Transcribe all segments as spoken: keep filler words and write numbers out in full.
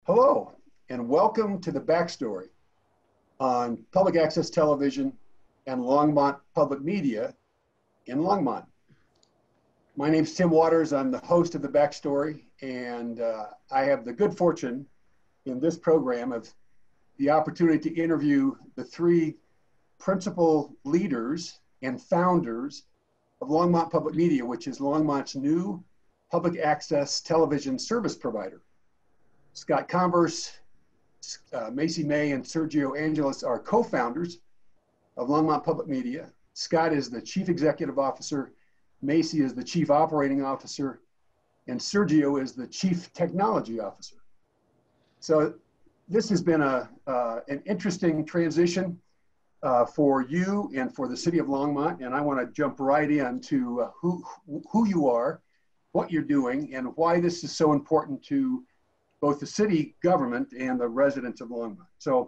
Hello, and welcome to the Backstory on Public Access Television and Longmont Public Media in Longmont. My name is Tim Waters. I'm the host of the Backstory, and uh, I have the good fortune in this program of the opportunity to interview the three principal leaders and founders of Longmont Public Media, which is Longmont's new public access television service provider. Scott Converse, uh, Macy May, and Sergio Angeles are co-founders of Longmont Public Media. Scott is the Chief Executive Officer, Macy is the Chief Operating Officer, and Sergio is the Chief Technology Officer. So this has been a, uh, an interesting transition uh, for you and for the City of Longmont, and I want to jump right into uh, who, who you are, what you're doing, and why this is so important to both the city government and the residents of Longmont. So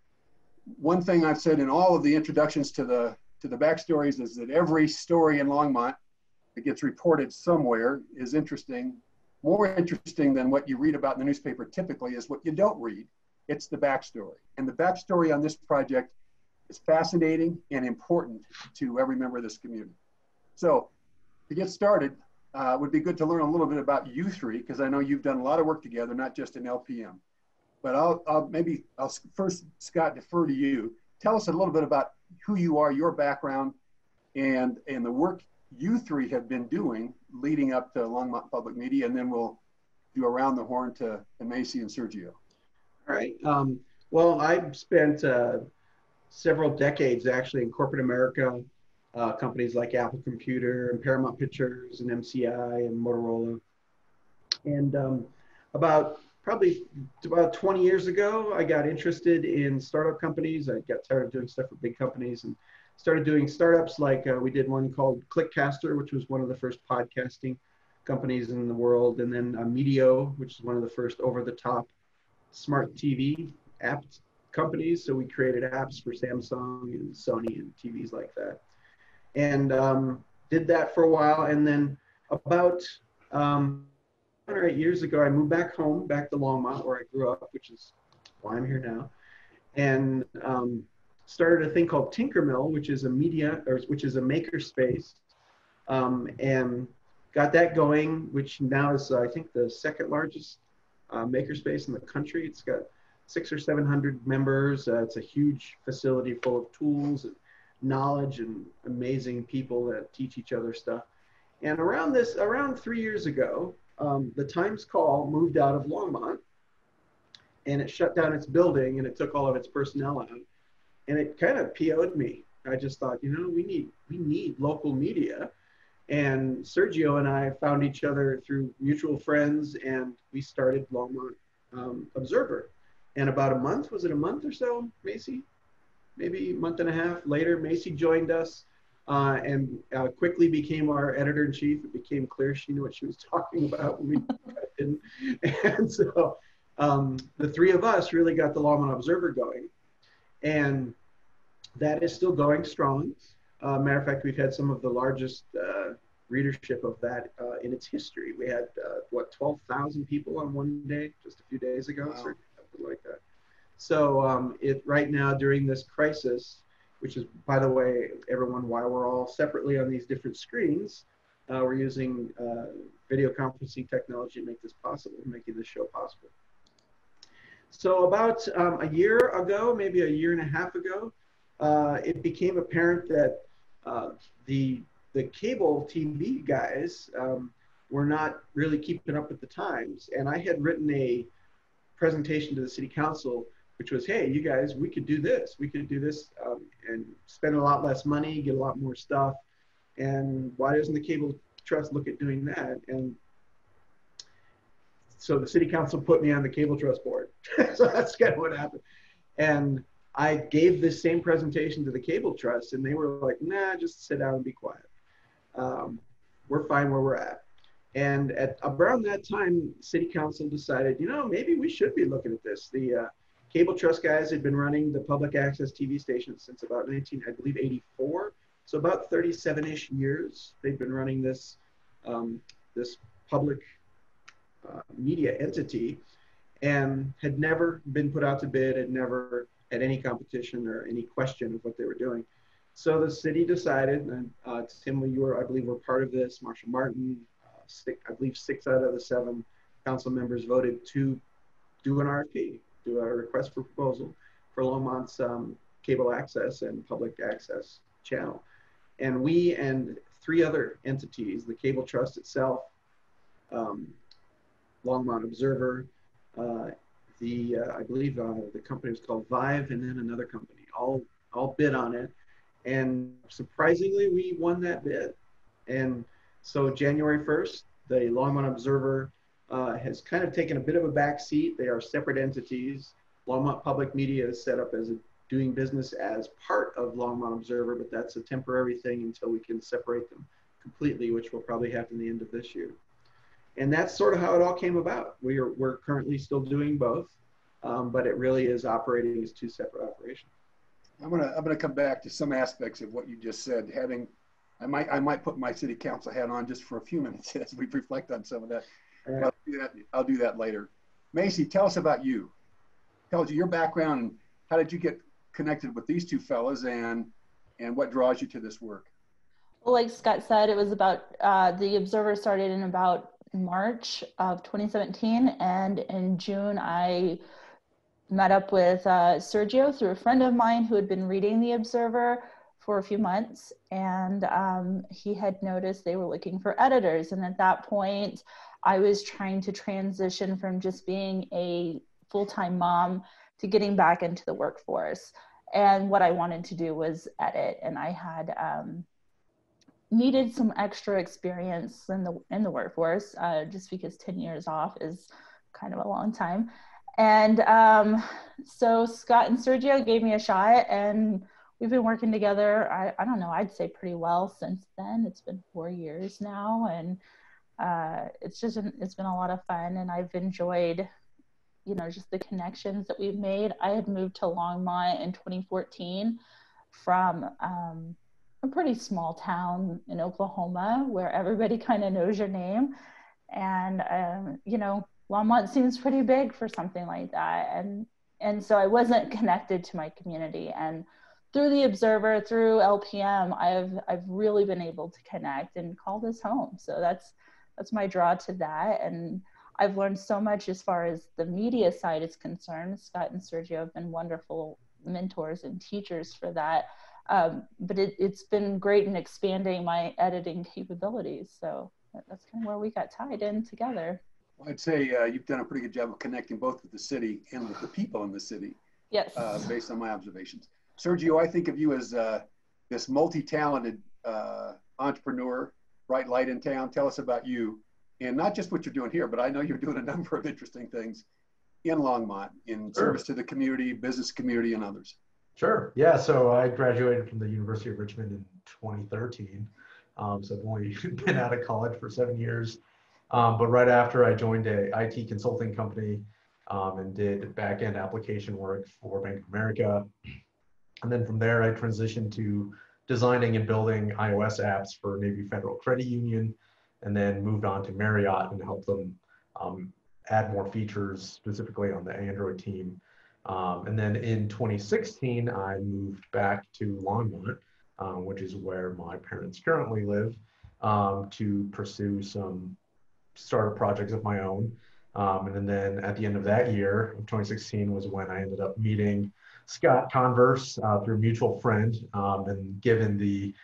one thing I've said in all of the introductions to the to the backstories is that every story in Longmont that gets reported somewhere is interesting. More interesting than what you read about in the newspaper typically is what you don't read. It's the backstory. And the backstory on this project is fascinating and important to every member of this community. So to get started, Uh, it would be good to learn a little bit about you three, because I know you've done a lot of work together, not just in L P M. But I'll, I'll maybe, I'll first, Scott, defer to you. Tell us a little bit about who you are, your background, and, and the work you three have been doing leading up to Longmont Public Media, and then we'll do around the horn to, to Macy and Sergio. All right. Um, well, I've spent uh, several decades actually in corporate America. Uh, companies like Apple Computer and Paramount Pictures and M C I and Motorola. And um, about probably about twenty years ago, I got interested in startup companies. I got tired of doing stuff with big companies and started doing startups like uh, we did one called Clickcaster, which was one of the first podcasting companies in the world. And then uh, Medio, which is one of the first over-the-top smart T V app companies. So we created apps for Samsung and Sony and T Vs like that. And um, did that for a while. And then about um, seven or eight years ago, I moved back home, back to Longmont, where I grew up, which is why I'm here now, and um, started a thing called Tinkermill, which is a media, or which is a maker space, um, and got that going, which now is, uh, I think, the second largest uh, maker space in the country. It's got six or seven hundred members. Uh, it's a huge facility full of tools and knowledge and amazing people that teach each other stuff. And around this, around three years ago, um, the Times Call moved out of Longmont, and it shut down its building, and it took all of its personnel out, and it kind of P O'd me. I just thought, you know, we need we need local media, and Sergio and I found each other through mutual friends, and we started Longmont um, Observer. And about a month, was it a month or so, Macy? Maybe a month and a half later, Macy joined us uh, and uh, quickly became our editor-in-chief. It became clear she knew what she was talking about when we didn't. And so um, the three of us really got the Longmont Observer going. And that is still going strong. Uh, matter of fact, we've had some of the largest uh, readership of that uh, in its history. We had, uh, what, twelve thousand people on one day, just a few days ago, wow. Something like that. So um, it right now during this crisis, which is, by the way, everyone, why we're all separately on these different screens, uh, we're using uh, video conferencing technology to make this possible, making this show possible. So about um, a year ago, maybe a year and a half ago, uh, it became apparent that uh, the, the cable T V guys um, were not really keeping up with the times. And I had written a presentation to the city council, which was, hey, you guys, we could do this. We could do this um, and spend a lot less money, get a lot more stuff. And why doesn't the cable trust look at doing that? And so the city council put me on the cable trust board. So that's kind of what happened. And I gave this same presentation to the cable trust, and they were like, nah, just sit down and be quiet. Um, we're fine where we're at. And at around that time, city council decided, you know, maybe we should be looking at this. The uh, Cable Trust guys had been running the public access T V stations since about nineteen, I believe, eighty-four. So about thirty-seven-ish years they've been running this um, this public uh, media entity. and had never been put out to bid, had never had any competition or any question of what they were doing. So the city decided, and uh, Tim, you were, I believe, were part of this, Marshall Martin, uh, six, I believe six out of the seven council members voted to do an R F P, do a request for proposal for Longmont's um, cable access and public access channel. And we and three other entities, the Cable Trust itself, um, Longmont Observer, uh, the, uh, I believe uh, the company was called Vive, and then another company, all, all bid on it. And surprisingly, we won that bid. And so January first, the Longmont Observer uh, has kind of taken a bit of a back seat. They are separate entities. Longmont Public Media is set up as a, doing business as part of Longmont Observer, but that's a temporary thing until we can separate them completely, which will probably happen the end of this year. And that's sort of how it all came about. We are, we're currently still doing both, um, but it really is operating as two separate operations. I'm gonna I'm gonna come back to some aspects of what you just said. Having, I might I might put my city council hat on just for a few minutes as we reflect on some of that. Right. I'll do that. I'll do that later. Macy, tell us about you. Tell us your background and how did you get connected with these two fellas, and and what draws you to this work? Well, like Scott said, it was about uh, the Observer started in about March of twenty seventeen, and in June I met up with uh, Sergio through a friend of mine who had been reading the Observer for a few months, and um, he had noticed they were looking for editors. And at that point, I was trying to transition from just being a full-time mom to getting back into the workforce. And what I wanted to do was edit, and I had um, needed some extra experience in the in the workforce, uh, just because ten years off is kind of a long time. And um, so Scott and Sergio gave me a shot, and we've been working together, I, I don't know, I'd say pretty well since then. It's been four years now, and uh, it's just, it's been a lot of fun, and I've enjoyed, you know, just the connections that we've made. I had moved to Longmont in twenty fourteen from um, a pretty small town in Oklahoma where everybody kind of knows your name. And, um, you know, Longmont seems pretty big for something like that. And, and so I wasn't connected to my community. And through the Observer, through L P M, I've, I've really been able to connect and call this home. So that's, that's my draw to that. And I've learned so much as far as the media side is concerned. Scott and Sergio have been wonderful mentors and teachers for that. Um, but it, it's been great in expanding my editing capabilities. So that's kind of where we got tied in together. Well, I'd say uh, you've done a pretty good job of connecting both with the city and with the people in the city. Yes. Uh, based on my observations. Sergio, I think of you as uh, this multi-talented uh, entrepreneur, bright light in town. Tell us about you, and not just what you're doing here, but I know you're doing a number of interesting things in Longmont in Sure. service to the community, business community, and others. Sure. Yeah. So I graduated from the University of Richmond in twenty thirteen. Um, so I've only been out of college for seven years. Um, but right after I joined a I T consulting company um, and did back-end application work for Bank of America. And then from there, I transitioned to designing and building iOS apps for Navy Federal Credit Union, and then moved on to Marriott and helped them um, add more features specifically on the Android team. Um, and then in twenty sixteen, I moved back to Longmont, um, which is where my parents currently live, um, to pursue some startup projects of my own. Um, and then at the end of that year, of twenty sixteen, was when I ended up meeting Scott Converse uh, through a mutual friend. Um, and given the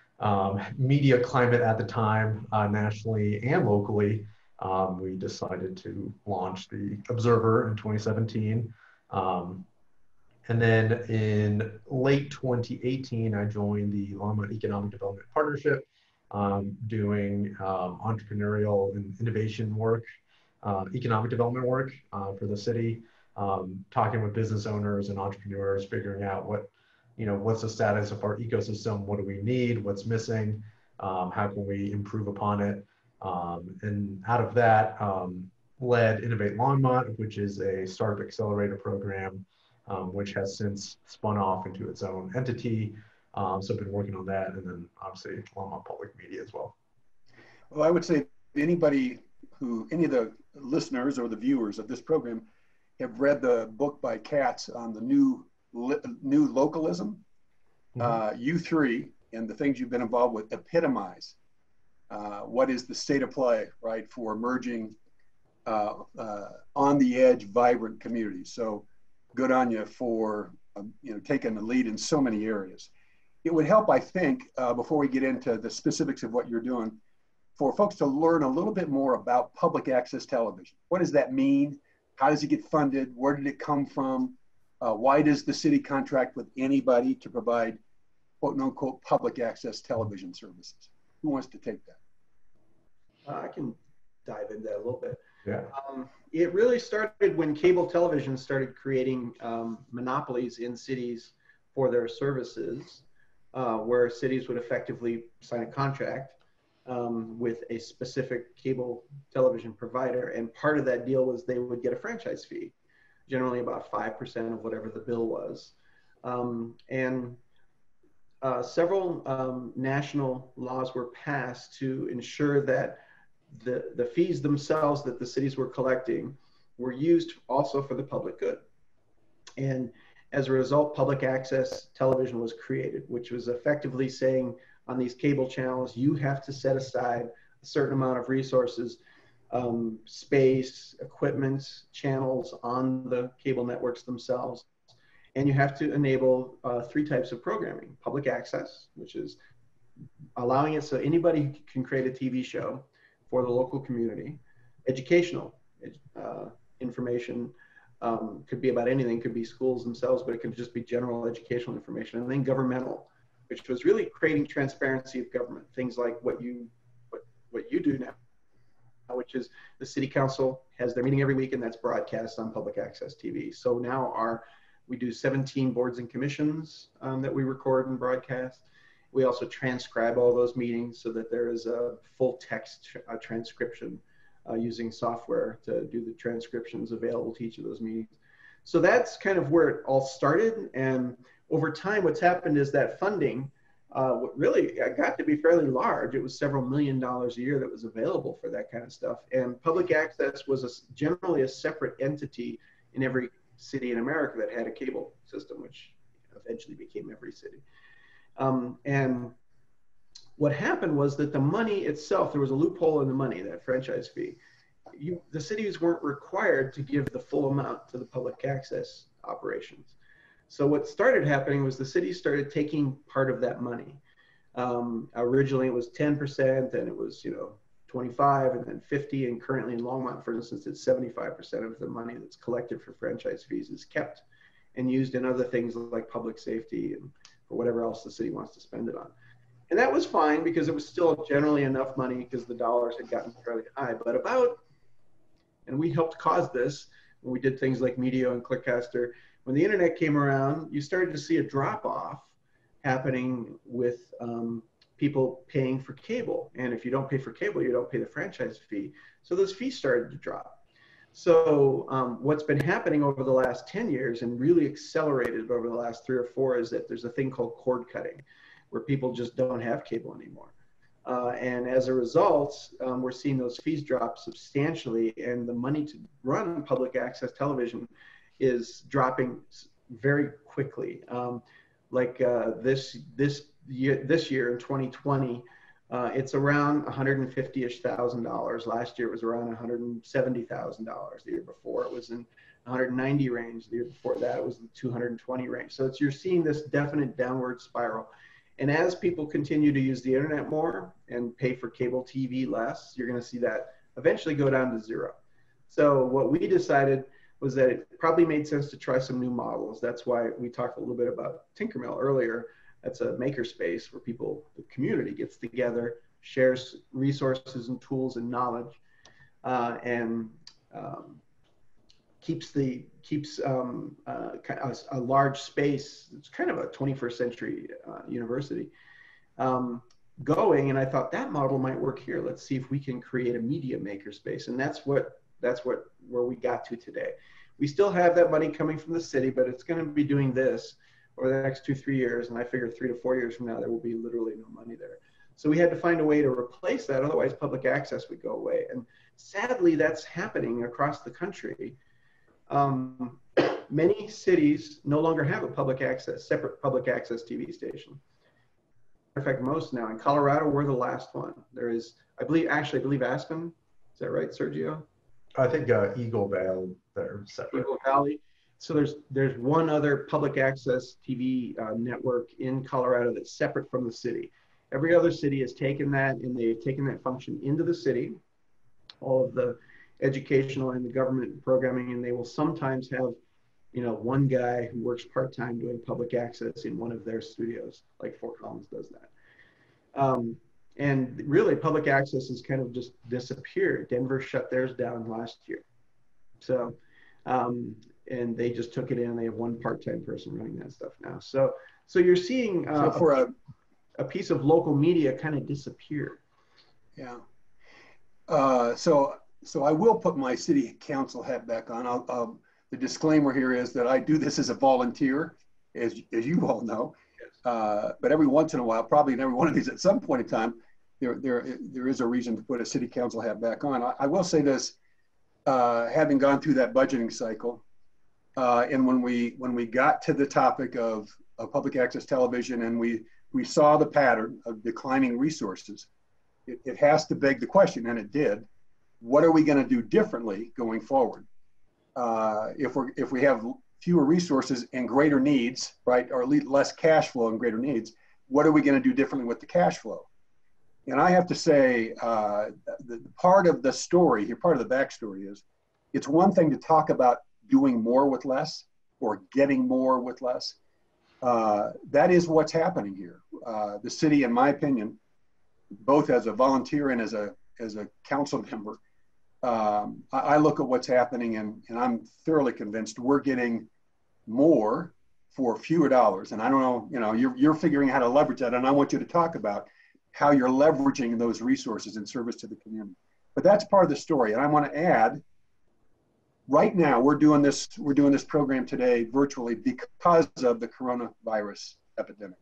um, media climate at the time, uh, nationally and locally, um, we decided to launch the Observer in twenty seventeen. Um, and then in late twenty eighteen, I joined the Longmont Economic Development Partnership, um, doing um, entrepreneurial and innovation work, uh, economic development work uh, for the city, um, talking with business owners and entrepreneurs, figuring out what, you know, what's the status of our ecosystem, what do we need, what's missing, um, how can we improve upon it. Um, and out of that, um, led Innovate Longmont, which is a startup accelerator program, um, which has since spun off into its own entity. Um, so I've been working on that, and then obviously Longmont Public Media as well. Well, I would say anybody who, any of the listeners or the viewers of this program have read the book by Katz on the new new localism, mm-hmm. uh, U three and the things you've been involved with epitomize uh, what is the state of play, right, for emerging uh, uh, on the edge, vibrant communities. So good on you for um, you know taking the lead in so many areas. It would help, I think, uh, before we get into the specifics of what you're doing, for folks to learn a little bit more about public access television. What does that mean? How does it get funded? Where did it come from? Uh, why does the city contract with anybody to provide quote unquote public access television services? Who wants to take that? Uh, I can dive into that a little bit. Yeah. Um, it really started when cable television started creating um, monopolies in cities for their services, uh, where cities would effectively sign a contract um, with a specific cable television provider. And part of that deal was they would get a franchise fee, generally about five percent of whatever the bill was. Um, and uh, several um, national laws were passed to ensure that the, the fees themselves that the cities were collecting were used also for the public good. And as a result, public access television was created, which was effectively saying on these cable channels, you have to set aside a certain amount of resources, um, space, equipment, channels on the cable networks themselves. And you have to enable uh, three types of programming: public access, which is allowing it so anybody can create a T V show for the local community; educational uh, information, um, could be about anything, could be schools themselves, but it could just be general educational information; and then governmental, which was really creating transparency of government, things like what you what, what you do now, which is the city council has their meeting every week, and that's broadcast on public access T V. So now our we do seventeen boards and commissions um, that we record and broadcast. We also transcribe all those meetings so that there is a full text uh, transcription uh, using software to do the transcriptions available to each of those meetings. So that's kind of where it all started. And over time, what's happened is that funding uh, really got to be fairly large. It was several million dollars a year that was available for that kind of stuff. And public access was a, generally a separate entity in every city in America that had a cable system, which eventually became every city. Um, and what happened was that the money itself, there was a loophole in the money, that franchise fee. You, the cities weren't required to give the full amount to the public access operations. So what started happening was the cities started taking part of that money. Um, originally it was ten percent, then it was, you know, twenty-five, and then fifty, and currently in Longmont, for instance, it's seventy-five percent of the money that's collected for franchise fees is kept and used in other things like public safety and for whatever else the city wants to spend it on. And that was fine because it was still generally enough money because the dollars had gotten fairly high. But about, and we helped cause this when we did things like Medio and Clickcaster, when the internet came around, you started to see a drop off happening with um, people paying for cable. And if you don't pay for cable, you don't pay the franchise fee. So those fees started to drop. So um, what's been happening over the last ten years and really accelerated over the last three or four is that there's a thing called cord cutting, where people just don't have cable anymore. Uh, and as a result, um, we're seeing those fees drop substantially, and the money to run public access television is dropping very quickly. Um, like uh, this, this, year, this year in twenty twenty, Uh, it's around one hundred fifty-ish thousand dollars. Last year it was around one hundred seventy thousand dollars. The year before it was in one hundred ninety range. The year before that it was in two hundred twenty range. So it's, you're seeing this definite downward spiral. And as people continue to use the internet more and pay for cable T V less, you're going to see that eventually go down to zero. So what we decided was that it probably made sense to try some new models. That's why we talked a little bit about Tinkermill earlier. That's a makerspace where people, the community gets together, shares resources and tools and knowledge, uh, and um, keeps the keeps um, uh, a, a large space. It's kind of a twenty-first century uh, university um, going. And I thought that model might work here. Let's see if we can create a media makerspace. And that's what that's what where we got to today. We still have that money coming from the city, but it's going to be doing this over the next two, three years. And I figure three to four years from now, there will be literally no money there. So we had to find a way to replace that. Otherwise, public access would go away. And sadly, that's happening across the country. Um, many cities no longer have a public access, separate public access T V station. In fact, most now. In Colorado, we're the last one. There is, I believe, actually, I believe Aspen. Is that right, Sergio? I think uh, Eagle Vale, they're separate. Eagle Valley. So there's there's one other public access T V uh, network in Colorado that's separate from the city. Every other city has taken that and they've taken that function into the city, all of the educational and the government programming, and they will sometimes have, you know, one guy who works part-time doing public access in one of their studios, like Fort Collins does that. Um, and really public access has kind of just disappeared. Denver shut theirs down last year. So, um, and they just took it in. They have one part-time person running that stuff now. So, so you're seeing uh, So for a, a piece of local media kind of disappear. yeah. Uh, so, so I will put my city council hat back on. I'll, I'll, the disclaimer here is that I do this as a volunteer, as, as you all know. Uh, but every once in a while, probably in every one of these at some point in time, there, there, there is a reason to put a city council hat back on. I, I will say this, uh, having gone through that budgeting cycle, uh, and when we, when we got to the topic of, of public access television and we, we saw the pattern of declining resources, it, it has to beg the question, and it did, what are we going to do differently going forward? Uh, if we're, if we have fewer resources and greater needs, right, or less cash flow and greater needs, what are we going to do differently with the cash flow? And I have to say, uh, the, the part of the story here, part of the backstory is, it's one thing to talk about doing more with less or getting more with less. Uh, that is what's happening here. Uh, the city, in my opinion, both as a volunteer and as a as a council member, um, I, I look at what's happening and, and I'm thoroughly convinced we're getting more for fewer dollars. And I don't know, you know, you're, you're figuring out how to leverage that. And I want you to talk about how you're leveraging those resources in service to the community. But that's part of the story. And I want to add, right now, we're doing this, we're doing this program today virtually because of the coronavirus epidemic.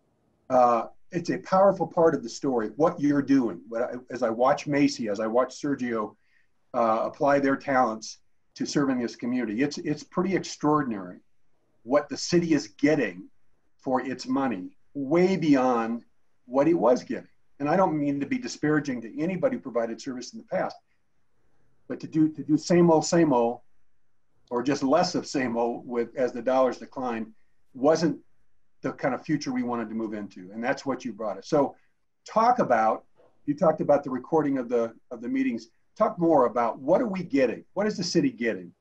Uh, it's a powerful part of the story, what you're doing. But I, as I watch Macy, as I watch Sergio uh, apply their talents to serving this community, it's, it's pretty extraordinary what the city is getting for its money, way beyond what it was getting. And I don't mean to be disparaging to anybody who provided service in the past, but to do to do same old, same old, or just less of same old with as the dollars decline, wasn't the kind of future we wanted to move into. And that's what you brought us. So talk about, you talked about the recording of the of the meetings. Talk more about what are we getting? What is the city getting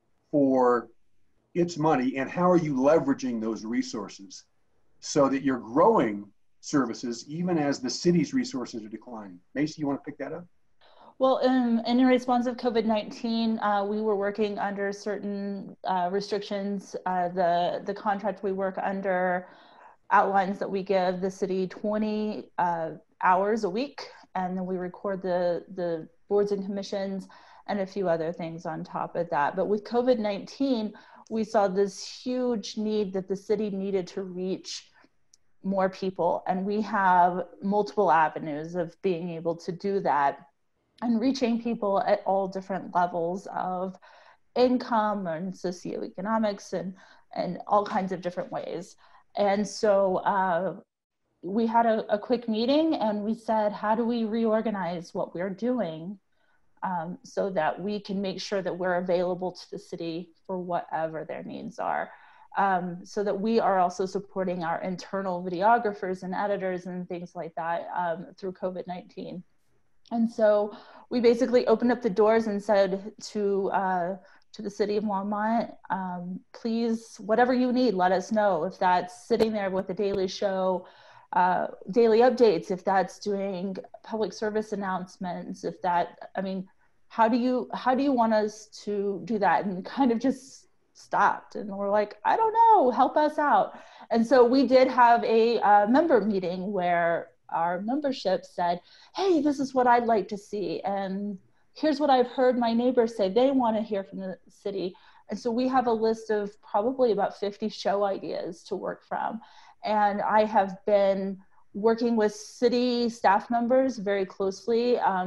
for its money, and how are you leveraging those resources so that you're growing services even as the city's resources are declining? Macy, you want to pick that up? Well, in, in response of COVID nineteen, uh, we were working under certain uh, restrictions. Uh, the, the contract we work under outlines that we give the city twenty uh, hours a week, and then we record the, the boards and commissions and a few other things on top of that. But with COVID nineteen, we saw this huge need that the city needed to reach more people. And we have multiple avenues of being able to do that and reaching people at all different levels of income and socioeconomics and, and all kinds of different ways. And so uh, we had a, a quick meeting and we said, how do we reorganize what we're doing um, so that we can make sure that we're available to the city for whatever their needs are. Um, so that we are also supporting our internal videographers and editors and things like that um, through COVID nineteen. And so we basically opened up the doors and said to, uh, to the city of Longmont, um, please, whatever you need, let us know. If that's sitting there with a daily show, uh, daily updates, if that's doing public service announcements, if that, I mean, how do you, how do you want us to do that? And kind of just stopped. And we're like, I don't know, help us out. And so we did have a uh, member meeting where our membership said, hey, this is what I'd like to see. And here's what I've heard my neighbors say they want to hear from the city. And so we have a list of probably about fifty show ideas to work from. And I have been working with city staff members very closely. Um,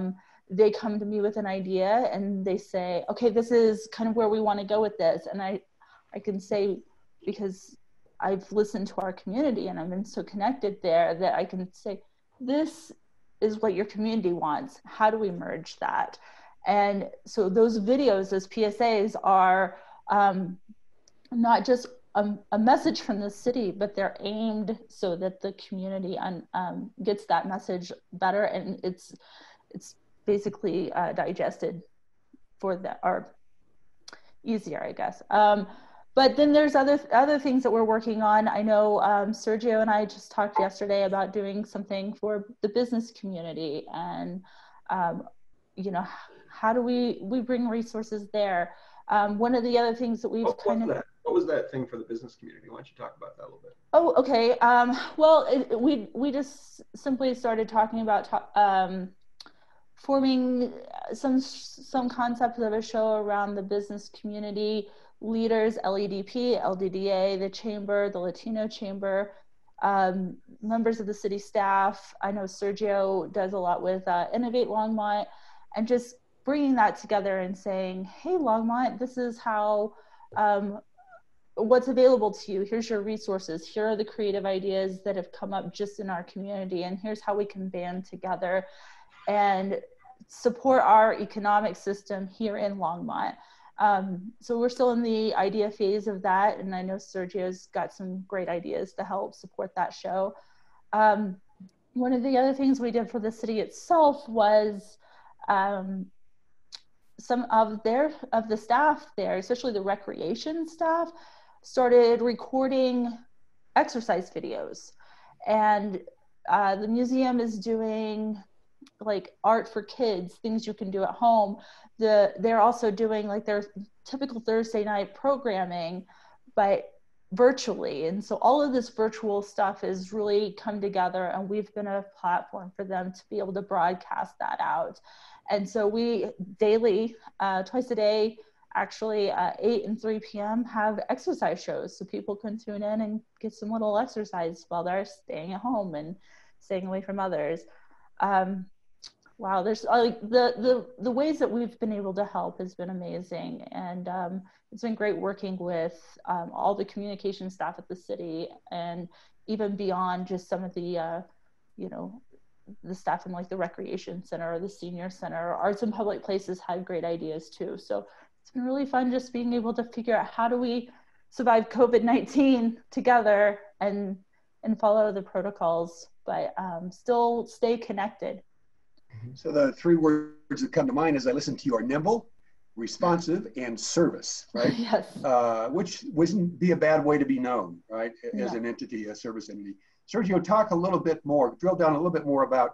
they come to me with an idea and they say, okay, this is kind of where we want to go with this. And I, I can say, because I've listened to our community and I've been so connected there, that I can say, this is what your community wants. How do we merge that? And so those videos, those P S As are um, not just a, a message from the city, but they're aimed so that the community un, um, gets that message better, and it's it's basically uh, digested for the, or easier, I guess. Um, but then there's other other things that we're working on. I know um, Sergio and I just talked yesterday about doing something for the business community, and um, you know, how do we we bring resources there? Um, one of the other things that we've what kind of that? What was that thing for the business community? Why don't you talk about that a little bit? Oh, okay. Um, well, it, we we just simply started talking about um, forming some some concept of a show around the business community leaders, L E D P, L D D A, the chamber, the Latino chamber, um, members of the city staff. I know Sergio does a lot with uh, Innovate Longmont, and just bringing that together and saying, hey, Longmont, this is how, um, what's available to you. Here's your resources. Here are the creative ideas that have come up just in our community, and here's how we can band together and support our economic system here in Longmont. Um, so we're still in the idea phase of that, and I know Sergio's got some great ideas to help support that show. Um, one of the other things we did for the city itself was um, some of their of the staff there, especially the recreation staff, started recording exercise videos, and uh, the museum is doing like art for kids, things you can do at home. The they're also doing like their typical Thursday night programming, but virtually. And so all of this virtual stuff is really come together, and we've been a platform for them to be able to broadcast that out. And so we daily, uh, twice a day, actually uh, eight and three p m have exercise shows, so people can tune in and get some little exercise while they're staying at home and staying away from others. Um, wow, there's like the, the, the ways that we've been able to help has been amazing. And um, it's been great working with um, all the communication staff at the city, and even beyond just some of the, uh, you know, the staff in like the recreation center or the senior center. Arts and Public Places had great ideas too. So it's been really fun just being able to figure out how do we survive COVID nineteen together and and follow the protocols, but um, still stay connected. So the three words that come to mind as I listen to you are nimble, responsive, and service, right? Yes. Uh, which wouldn't be a bad way to be known, right? As Yeah. an entity, a service entity. Sergio, talk a little bit more, drill down a little bit more about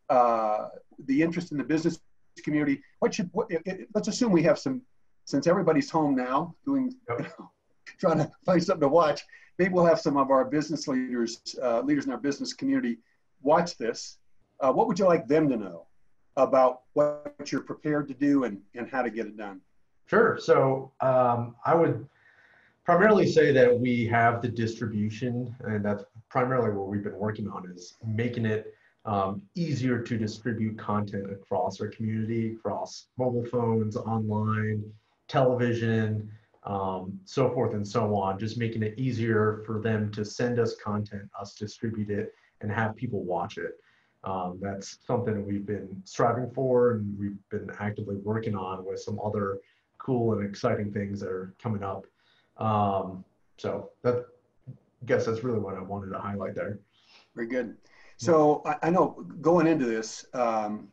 uh, the interest in the business community. What should, what, it, it, let's assume we have some, since everybody's home now, doing, you know, trying to find something to watch, maybe we'll have some of our business leaders, uh, leaders in our business community watch this. Uh, what would you like them to know about what you're prepared to do and, and how to get it done? Sure. So um, I would primarily say that we have the distribution, and that's primarily what we've been working on, is making it um, easier to distribute content across our community, across mobile phones, online, television, um, so forth and so on, just making it easier for them to send us content, us distribute it, and have people watch it. Um, that's something that we've been striving for, and we've been actively working on with some other cool and exciting things that are coming up. Um, so that, I guess that's really what I wanted to highlight there. Very good. So I, I know going into this, um,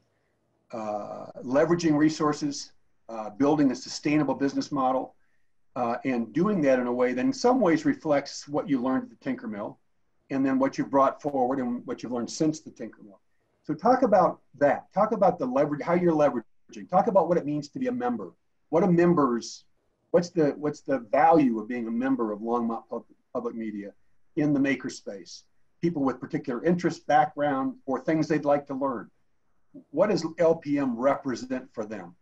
uh, leveraging resources, uh, building a sustainable business model, uh, and doing that in a way that in some ways reflects what you learned at the Tinker Mill, and then what you've brought forward and what you've learned since the Tinker Mill. So talk about that. Talk about the leverage, how you're leveraging. Talk about what it means to be a member. What are members, what's the, what's the value of being a member of Longmont Public, Public Media in the makerspace? People with particular interest, background, or things they'd like to learn. What does L P M represent for them?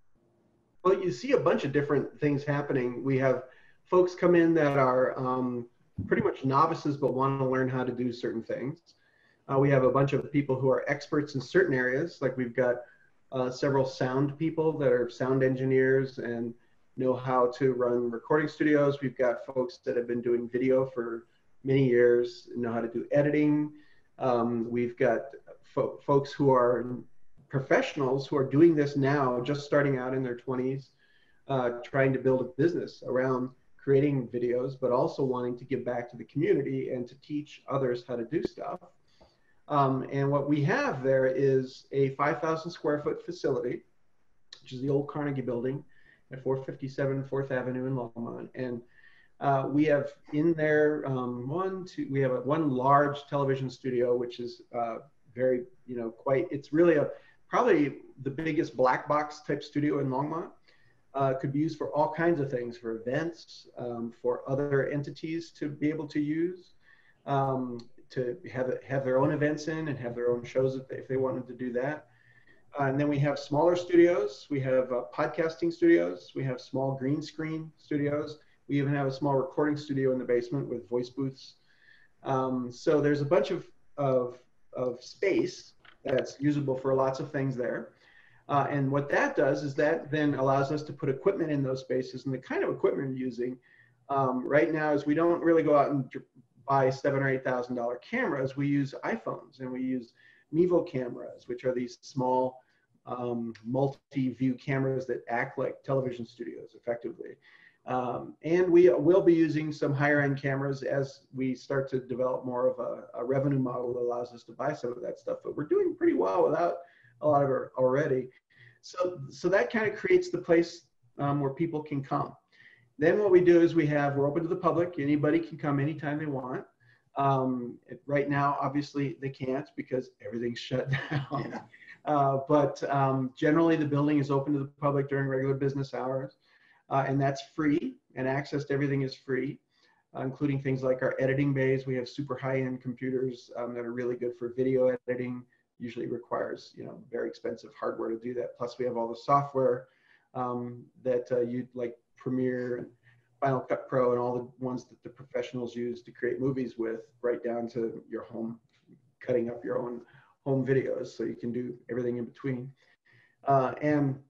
Well, you see a bunch of different things happening. We have folks come in that are um, pretty much novices but want to learn how to do certain things. Uh, we have a bunch of people who are experts in certain areas, like we've got uh, several sound people that are sound engineers and know how to run recording studios. We've got folks that have been doing video for many years, know how to do editing. Um, we've got fo folks who are professionals who are doing this now, just starting out in their twenties, uh, trying to build a business around creating videos, but also wanting to give back to the community and to teach others how to do stuff. Um, and what we have there is a five thousand square foot facility, which is the old Carnegie building at four fifty-seven Fourth Avenue in Longmont. And uh, we have in there um, one, two, we have a, one large television studio, which is uh, very, you know, quite, it's really a, probably the biggest black box type studio in Longmont. Uh, could be used for all kinds of things, for events, um, for other entities to be able to use, um, to have, have their own events in and have their own shows if they, if they wanted to do that. Uh, and then we have smaller studios. We have uh, podcasting studios. We have small green screen studios. We even have a small recording studio in the basement with voice booths. Um, so there's a bunch of, of, of space that's usable for lots of things there. Uh, and what that does is that then allows us to put equipment in those spaces. And the kind of equipment we're using um, right now is we don't really go out and buy seven or eight thousand dollar cameras. We use iPhones and we use Mevo cameras, which are these small um, multi-view cameras that act like television studios effectively. Um, and we will be using some higher end cameras as we start to develop more of a, a revenue model that allows us to buy some of that stuff. But we're doing pretty well without a lot of it already. So, so that kind of creates the place um, where people can come. Then what we do is we have, we're open to the public. Anybody can come anytime they want. Um, right now, obviously they can't because everything's shut down. Yeah. Uh, but um, generally the building is open to the public during regular business hours. Uh, and that's free, and access to everything is free, uh, including things like our editing bays. We have super high-end computers um, that are really good for video editing. Usually requires, you know, very expensive hardware to do that. Plus we have all the software um, that uh, you like Premiere and Final Cut Pro and all the ones that the professionals use to create movies with, right down to your home, cutting up your own home videos so you can do everything in between. Uh, and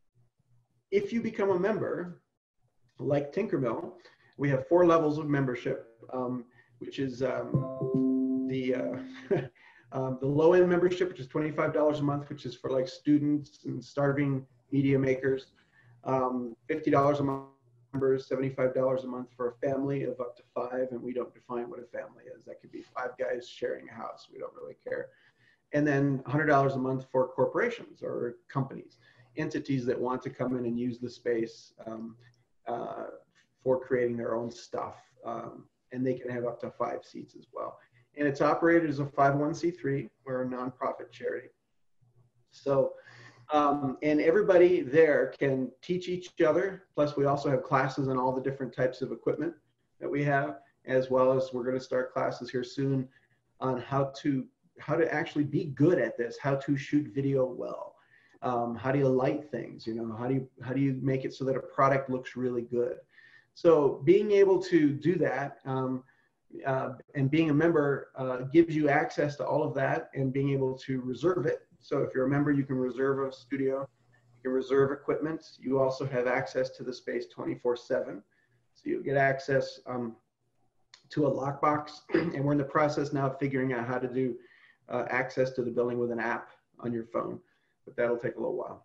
if you become a member, like Tinkermill, we have four levels of membership, um, which is um, the uh, Um, the low-end membership, which is twenty-five dollars a month, which is for like students and starving media makers. Um, fifty dollars a month for members, seventy-five dollars a month for a family of up to five, and we don't define what a family is. That could be five guys sharing a house. We don't really care. And then one hundred dollars a month for corporations or companies, entities that want to come in and use the space um, uh, for creating their own stuff. Um, and they can have up to five seats as well. And it's operated as a five oh one c three. We're a nonprofit charity. So, um, and everybody there can teach each other. Plus, we also have classes on all the different types of equipment that we have, as well as we're going to start classes here soon on how to how to actually be good at this, how to shoot video well, um, how do you light things, you know, how do you how do you make it so that a product looks really good. So, being able to do that. Um, Uh, and being a member uh, gives you access to all of that and being able to reserve it. So if you're a member, you can reserve a studio, you can reserve equipment. You also have access to the space twenty-four seven. So you get access um, to a lockbox. And we're in the process now of figuring out how to do uh, access to the building with an app on your phone, but that'll take a little while.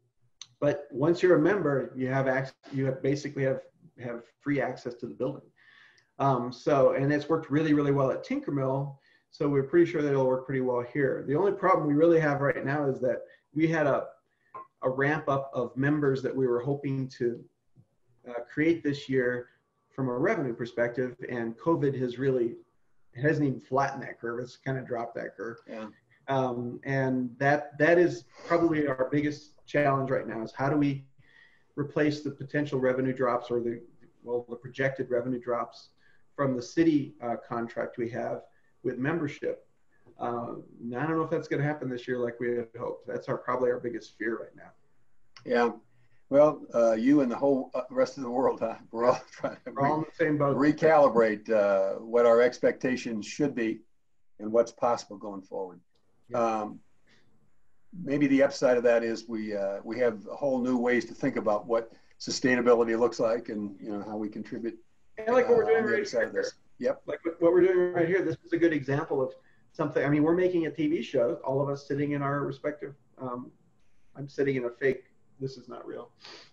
But once you're a member, you have access, you have basically have, have free access to the building. Um, so, and it's worked really, really well at Tinkermill. So we're pretty sure that it'll work pretty well here. The only problem we really have right now is that we had a, a ramp up of members that we were hoping to uh, create this year from a revenue perspective. And COVID has really, it hasn't even flattened that curve. It's kind of dropped that curve. Yeah. Um, and that, that is probably our biggest challenge right now is how do we replace the potential revenue drops or the, well, the projected revenue drops from the city uh, contract we have with membership. Uh, I don't know if that's going to happen this year like we had hoped. That's our probably our biggest fear right now. Yeah. Well, uh, you and the whole rest of the world, huh? We're all trying to We're all in the same boat. recalibrate uh, what our expectations should be and what's possible going forward. Yeah. Um, maybe the upside of that is we uh, we have a whole new ways to think about what sustainability looks like, and you know how we contribute. And like what we're uh, doing on the right other side of here. this. Yep. Like what we're doing right here. This is a good example of something. I mean, we're making a T V show. All of us sitting in our respective. Um, I'm sitting in a fake. This is not real.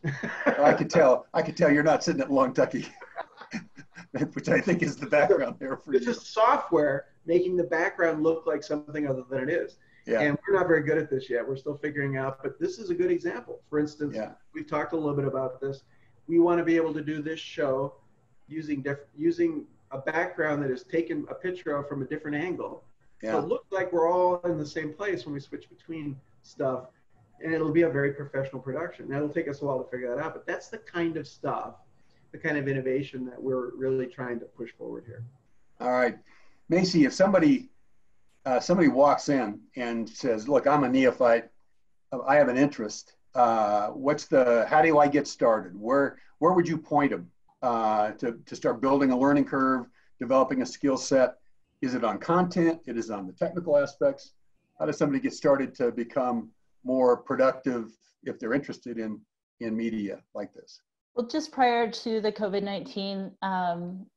I could tell. I could tell you're not sitting at Longtucky, which I think is the background there for This you. is software making the background look like something other than it is. Yeah. And we're not very good at this yet. We're still figuring out, but this is a good example. For instance, Yeah. we've talked a little bit about this. We want to be able to do this show using diff- using a background that is taken a picture of from a different angle. Yeah. So it looks like we're all in the same place when we switch between stuff, and it'll be a very professional production. Now, it'll take us a while to figure that out, but that's the kind of stuff, the kind of innovation that we're really trying to push forward here. All right, Macy, if somebody uh, somebody walks in and says, "Look, I'm a neophyte. I have an interest. Uh, what's the? How do I get started? Where where would you point them uh, to to start building a learning curve, developing a skill set? Is it on content? It is on the technical aspects. How does somebody get started to become more productive if they're interested in in media like this?" Well, just prior to the COVID nineteen, um,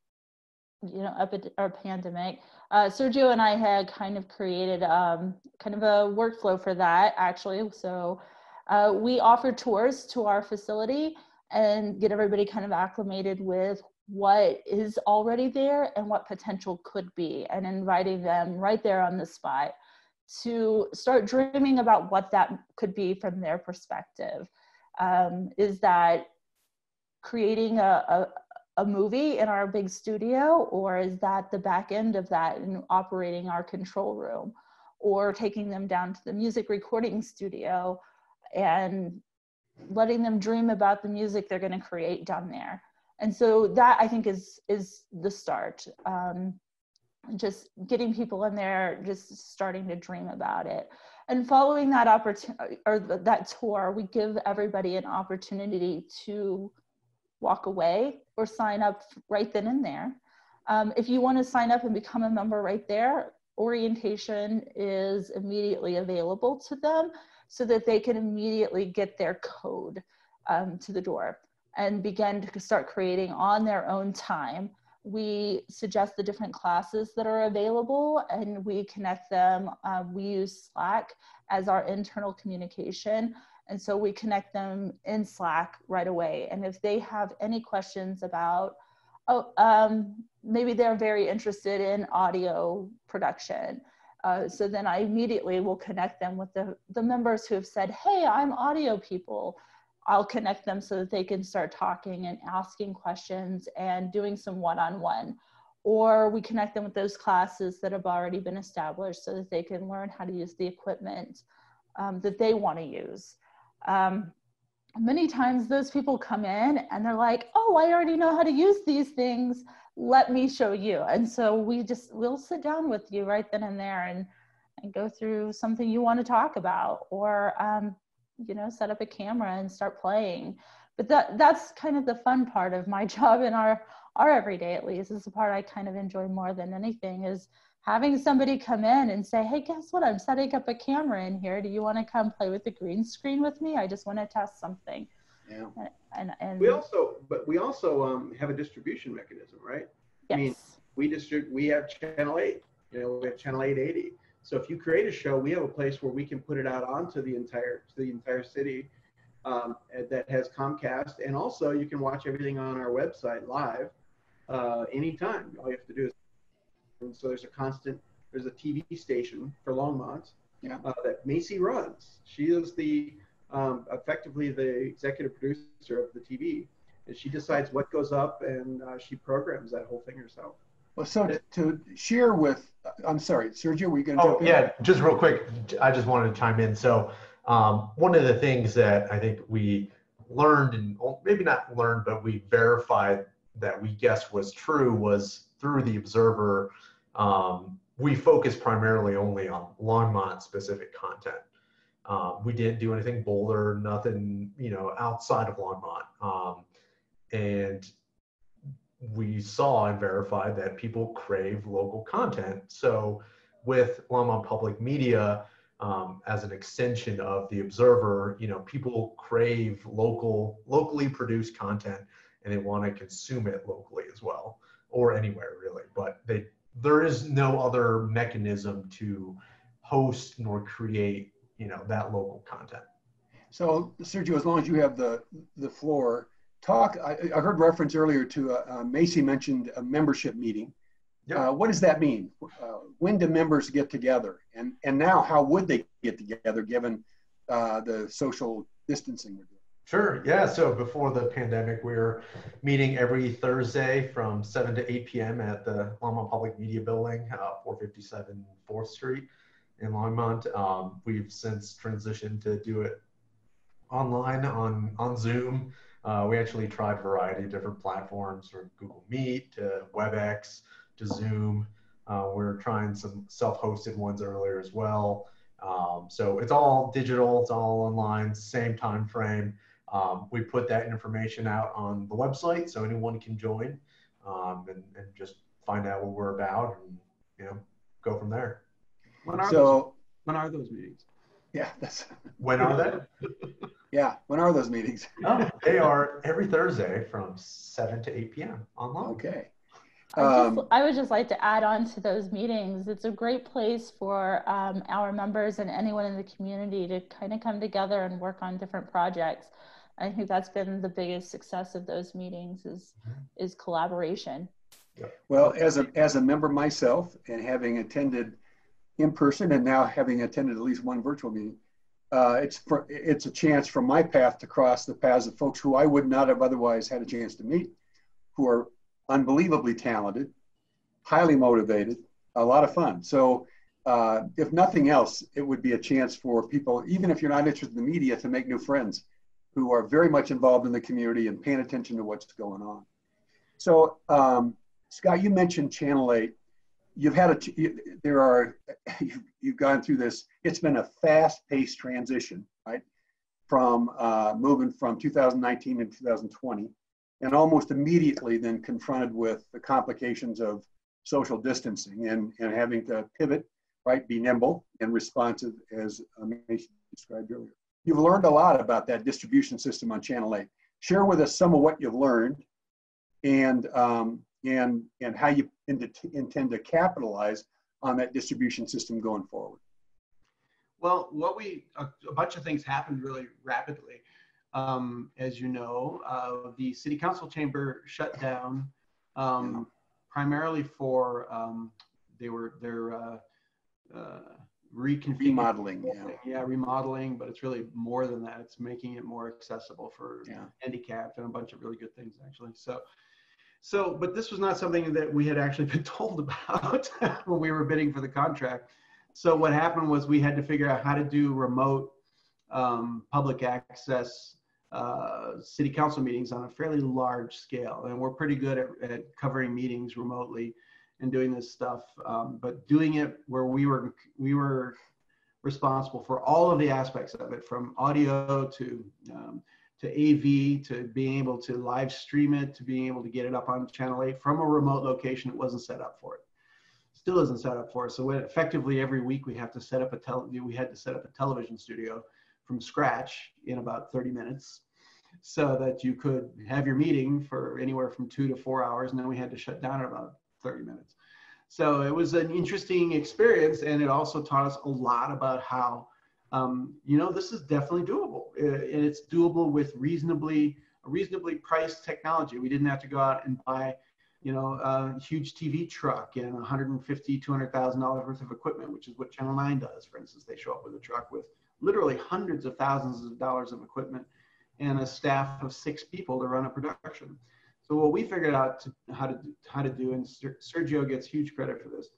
you know, epi- or pandemic, uh, Sergio and I had kind of created um, kind of a workflow for that, actually. So uh, we offer tours to our facility and get everybody kind of acclimated with what is already there and what potential could be, and inviting them right there on the spot to start dreaming about what that could be from their perspective. Um, is that creating a, a, a movie in our big studio, or is that the back end of that and operating our control room, or taking them down to the music recording studio and letting them dream about the music they're going to create down there? And so that, I think, is is the start. Um, just getting people in there, just starting to dream about it. And following that opportunity, or that tour, we give everybody an opportunity to walk away or sign up right then and there. Um, if you want to sign up and become a member right there, orientation is immediately available to them so that they can immediately get their code um, to the door and begin to start creating on their own time. We suggest the different classes that are available, and we connect them. Uh, we use Slack as our internal communication. And so we connect them in Slack right away. And if they have any questions about, oh, um, maybe they're very interested in audio production. Uh, so then I immediately will connect them with the, the members who have said, hey, I'm audio people. I'll connect them so that they can start talking and asking questions and doing some one-on-one. Or we connect them with those classes that have already been established so that they can learn how to use the equipment um, that they want to use. Um, many times those people come in and they're like, oh, I already know how to use these things. Let me show you. And so we just, we'll sit down with you right then and there and, and go through something you want to talk about, or, um, you know, set up a camera and start playing. But that, that's kind of the fun part of my job in our, our everyday, at least, is the part I kind of enjoy more than anything, is having somebody come in and say, hey, guess what? I'm setting up a camera in here. Do you want to come play with the green screen with me? I just want to test something. Yeah. And, and, and We also, but we also um, have a distribution mechanism, right? yes. I mean, we distribute, we have channel eight, you know, we have channel eight eighty. So if you create a show, we have a place where we can put it out onto the entire, to the entire city um, that has Comcast. And also you can watch everything on our website live uh, anytime. All you have to do is, and so there's a constant, there's a T V station for Longmont Yeah. uh, that Macy runs. She is the, um, effectively the executive producer of the T V. And she decides what goes up, and uh, she programs that whole thing herself. Well, so to, to share with, I'm sorry, Sergio, were you going to Oh, jump in? yeah, just real quick, I just wanted to chime in. So um, one of the things that I think we learned, and well, maybe not learned, but we verified that we guessed was true, was through the Observer. Um, we focused primarily only on Longmont specific content. Um, we didn't do anything Boulder, nothing, you know, outside of Longmont. Um, and we saw and verified that people crave local content. So with Longmont Public Media, um, as an extension of the Observer. You know, people crave local, locally produced content, and they want to consume it locally as well, or anywhere really. But they, there is no other mechanism to host nor create, you know, that local content. So, Sergio, as long as you have the the floor, talk. I, I heard reference earlier to uh, uh, Macy mentioned a membership meeting. Yep. Uh, what does that mean? Uh, when do members get together? And and now, how would they get together given uh, the social distancing we're doing? Sure. Yeah. So before the pandemic, we were meeting every Thursday from seven to eight p m at the Longmont Public Media Building, uh, four fifty-seven fourth Street in Longmont. Um, we've since transitioned to do it online on, on Zoom. Uh, we actually tried a variety of different platforms, from Google Meet to WebEx to Zoom. Uh, we're trying some self-hosted ones earlier as well. Um, so it's all digital, it's all online, same time frame. Um, we put that information out on the website so anyone can join um, and, and just find out what we're about and, you know, go from there. When are So, those, when are those meetings? Yeah, that's. When are they? Yeah, when are those meetings? Oh, they are every Thursday from seven to eight p m online. Okay. I, just, Um, I would just like to add on to those meetings. It's a great place for um, our members and anyone in the community to kind of come together and work on different projects. I think that's been the biggest success of those meetings is mm-hmm. is collaboration. Well, as a as a member myself, and having attended in person and now having attended at least one virtual meeting, uh, it's for, it's a chance for my path to cross the paths of folks who I would not have otherwise had a chance to meet, who are unbelievably talented, highly motivated, a lot of fun. So uh, if nothing else, it would be a chance for people, even if you're not interested in the media, to make new friends who are very much involved in the community and paying attention to what's going on. So um, Scott, you mentioned Channel eight. You've had a, there are, you've, you've gone through this, it's been a fast-paced transition, right? From uh, moving from two thousand nineteen and two thousand twenty, and almost immediately then confronted with the complications of social distancing and, and having to pivot, right? Be nimble and responsive, as Macy described earlier. You've learned a lot about that distribution system on Channel eight. Share with us some of what you've learned and, um, and, and how you intend to capitalize on that distribution system going forward. Well, what we, a, a bunch of things happened really rapidly. Um, as you know, uh, the city council chamber shut down um, yeah. primarily for, um, they were, they're uh, uh, reconfiguring. Remodeling, yeah. Yeah, remodeling, but it's really more than that. It's making it more accessible for yeah. handicapped and a bunch of really good things, actually. So, so, but this was not something that we had actually been told about when we were bidding for the contract. So what happened was we had to figure out how to do remote um, public access uh, city council meetings on a fairly large scale. And we're pretty good at, at covering meetings remotely and doing this stuff. Um, but doing it where we were, we were responsible for all of the aspects of it, from audio to, um, to A V, to being able to live stream it, to being able to get it up on Channel eight from a remote location. It wasn't set up for it. Still isn't set up for it. So we, effectively every week we have to set up a tel we had to set up a television studio from scratch in about thirty minutes, so that you could have your meeting for anywhere from two to four hours, and then we had to shut down in about thirty minutes. So it was an interesting experience, and it also taught us a lot about how, um, you know, this is definitely doable, and it's doable with reasonably reasonably priced technology. We didn't have to go out and buy, you know, a huge T V truck and one hundred fifty thousand, two hundred thousand dollars worth of equipment, which is what Channel nine does. For instance, they show up with a truck with literally hundreds of thousands of dollars of equipment and a staff of six people to run a production. So what we figured out to, how to do, how to do, and Sergio gets huge credit for this.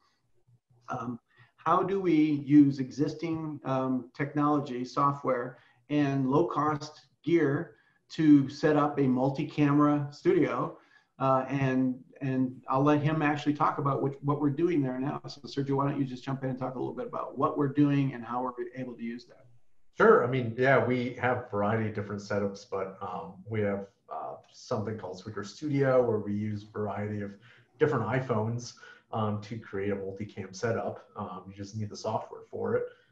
Um, how do we use existing um, technology, software, and low-cost gear to set up a multi-camera studio? Uh, and and I'll let him actually talk about which, what we're doing there now. So Sergio, why don't you just jump in and talk a little bit about what we're doing and how we're able to use that? Sure. I mean, yeah, we have a variety of different setups, but um, we have uh, something called Swicker Studio, where we use a variety of different iPhones um, to create a multicam setup. Um, you just need the software for it.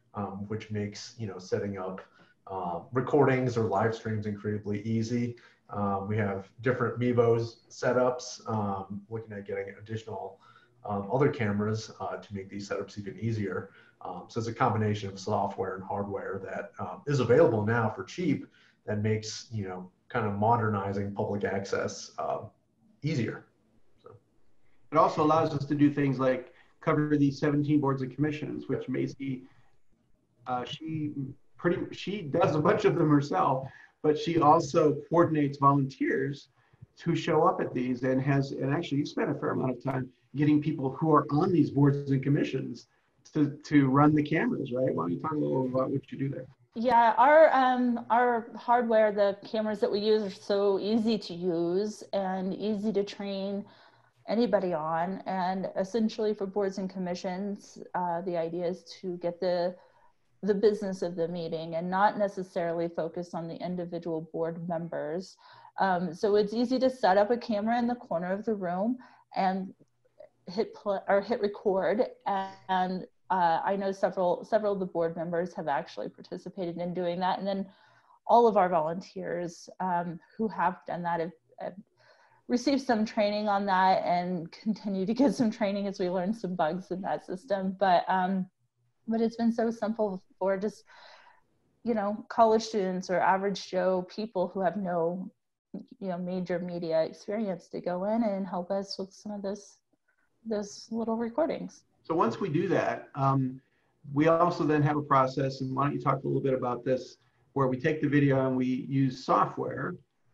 um, which makes, you know, setting up uh, recordings or live streams incredibly easy. Um, we have different Mevos setups, um, looking at getting additional um, other cameras uh, to make these setups even easier. Um, so it's a combination of software and hardware that um, is available now for cheap that makes, you know, kind of modernizing public access uh, easier. So. It also allows us to do things like cover these seventeen boards and commissions, which Macy, uh, she pretty, she does a bunch of them herself, but she also coordinates volunteers to show up at these, and has, and actually you spent a fair amount of time getting people who are on these boards and commissions to, to run the cameras, right? Why don't you talk a little about what you do there? Yeah, our um, our hardware, the cameras that we use are so easy to use and easy to train anybody on. And essentially for boards and commissions, uh, the idea is to get the the business of the meeting and not necessarily focus on the individual board members. Um, so it's easy to set up a camera in the corner of the room and hit play or hit record. And, and uh, I know several several of the board members have actually participated in doing that. And then all of our volunteers um, who have done that have, have received some training on that and continue to get some training as we learn some bugs in that system. But um, but it's been so simple for just, you know, college students or average Joe people who have no, you know, major media experience to go in and help us with some of this, those little recordings. So once we do that, um, we also then have a process, and why don't you talk a little bit about this, where we take the video and we use software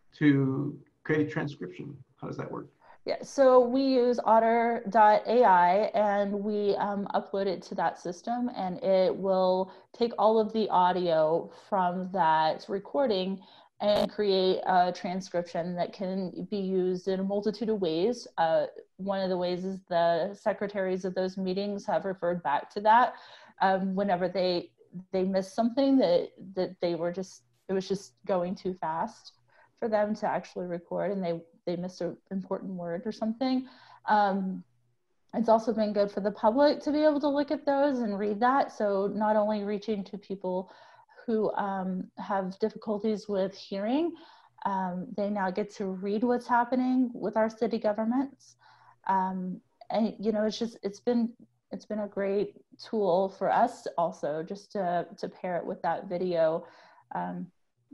to create a transcription. How does that work? Yeah, so we use otter dot A I and we um, upload it to that system, and it will take all of the audio from that recording and create a transcription that can be used in a multitude of ways. Uh, one of the ways is the secretaries of those meetings have referred back to that um, whenever they they missed something that that they were just, it was just going too fast for them to actually record, and they they missed an important word or something. Um, it's also been good for the public to be able to look at those and read that. So not only reaching to people who um, have difficulties with hearing, um, they now get to read what's happening with our city governments. Um, and you know, it's just, it's been, it's been a great tool for us also, just to, to pair it with that video. Um,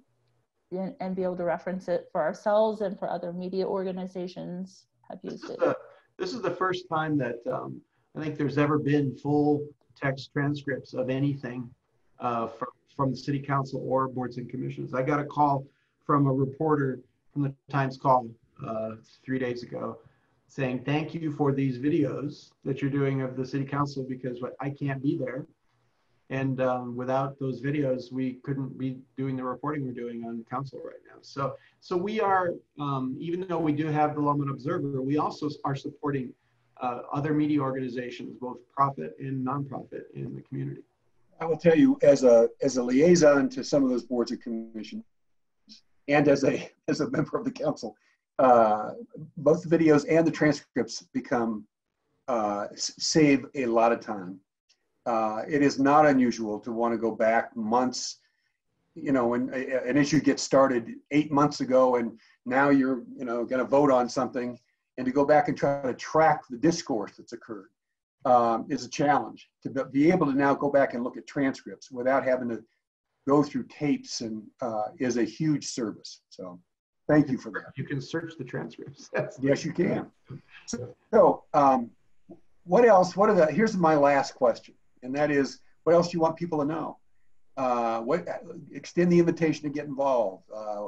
And, and be able to reference it for ourselves and for other media organizations have used this it. The, this is the first time that um, I think there's ever been full text transcripts of anything uh, from, from the city council or boards and commissions. I got a call from a reporter from the Times Call uh, three days ago saying, thank you for these videos that you're doing of the city council, because I can't be there. And um, without those videos, we couldn't be doing the reporting we're doing on council right now. So, so we are, um, even though we do have the Longmont Observer, we also are supporting uh, other media organizations, both profit and nonprofit in the community. I will tell you, as a as a liaison to some of those boards and commissions, and as a as a member of the council, uh, both the videos and the transcripts become uh, save a lot of time. Uh, it is not unusual to want to go back months, you know, when a, an issue gets started eight months ago and now you're, you know, going to vote on something, and to go back and try to track the discourse that's occurred um, is a challenge. To be able to now go back and look at transcripts without having to go through tapes and uh, is a huge service. So thank you for that. You can search the transcripts. Yes, you can. So, so um, what else? What are the, here's my last question. And that is, what else do you want people to know? Uh, what, extend the invitation to get involved. Uh,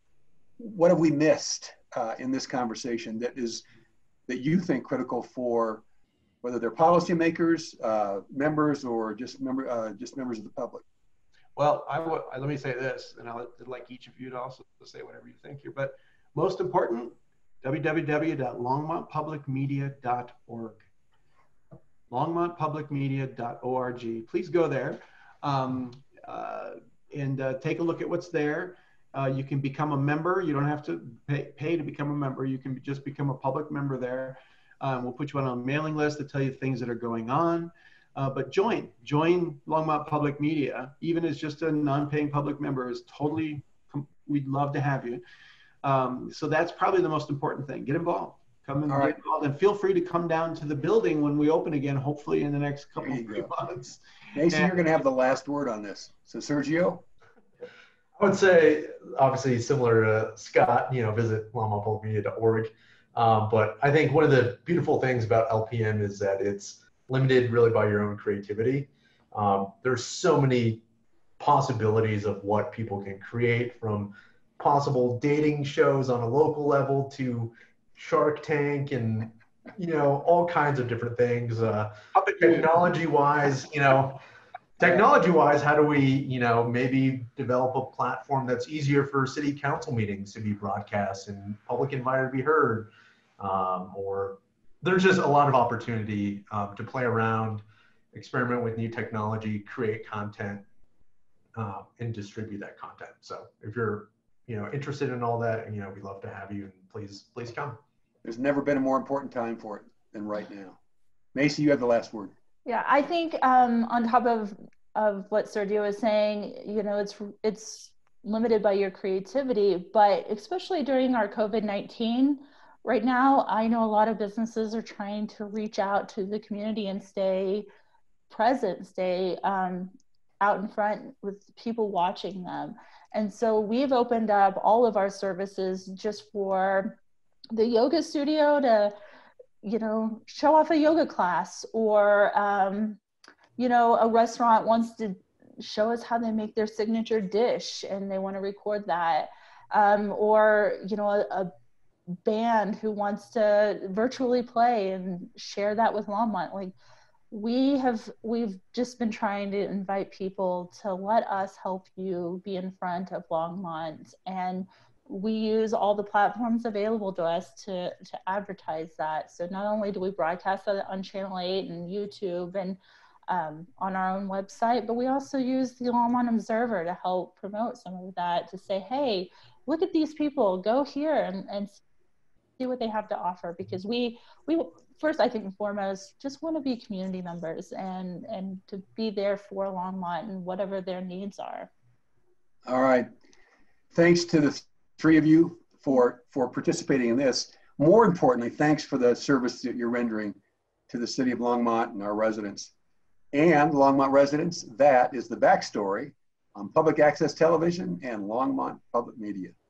what have we missed uh, in this conversation that is, that you think critical for whether they're policymakers, uh, members, or just member, uh, just members of the public? Well, I w let me say this, and I'd like each of you to also say whatever you think here. But most important, w w w dot longmont public media dot org. longmont public media dot org. Please go there um, uh, and uh, take a look at what's there. Uh, you can become a member. You don't have to pay, pay to become a member. You can just become a public member there. Um, we'll put you on a mailing list to tell you things that are going on. Uh, but join, join Longmont Public Media, even as just a non-paying public member is totally, we'd love to have you. Um, so that's probably the most important thing. Get involved. Come and All get right. involved, and feel free to come down to the building when we open again, hopefully in the next couple There you of months. Macy, And- you're going to have the last word on this. So Sergio? I would say, obviously, similar to Scott, you know, visit longmont public media dot org. Um, but I think one of the beautiful things about L P M is that it's limited really by your own creativity. Um, there's so many possibilities of what people can create, from possible dating shows on a local level to Shark Tank and, you know, all kinds of different things. Uh, technology wise, you know, technology wise, how do we, you know, maybe develop a platform that's easier for city council meetings to be broadcast and public invited to be heard? Um, or there's just a lot of opportunity um, to play around, experiment with new technology, create content, uh, and distribute that content. So if you're, you know, interested in all that, you know, we'd love to have you, and please, please come. There's never been a more important time for it than right now. Macy, you have the last word. Yeah, I think um, on top of of what Sergio was saying, you know, it's it's limited by your creativity, but especially during our COVID nineteen, right now, I know a lot of businesses are trying to reach out to the community and stay present, stay um, out in front with people watching them. And so we've opened up all of our services just for the yoga studio to, you know, show off a yoga class, or, um, you know, a restaurant wants to show us how they make their signature dish and they want to record that. Um, or, you know, a, a band who wants to virtually play and share that with Longmont. Like, we have, we've just been trying to invite people to let us help you be in front of Longmont, and we use all the platforms available to us to, to advertise that. So not only do we broadcast that on Channel eight and YouTube and um, on our own website, but we also use the Longmont Observer to help promote some of that, to say, hey, look at these people, go here and, and see what they have to offer. Because we, we first, I think and foremost, just want to be community members and, and to be there for Longmont and whatever their needs are. All right. Thanks to the three of you for, for participating in this. More importantly, thanks for the service that you're rendering to the city of Longmont and our residents. And Longmont residents, that is the backstory on Public Access Television and Longmont Public Media.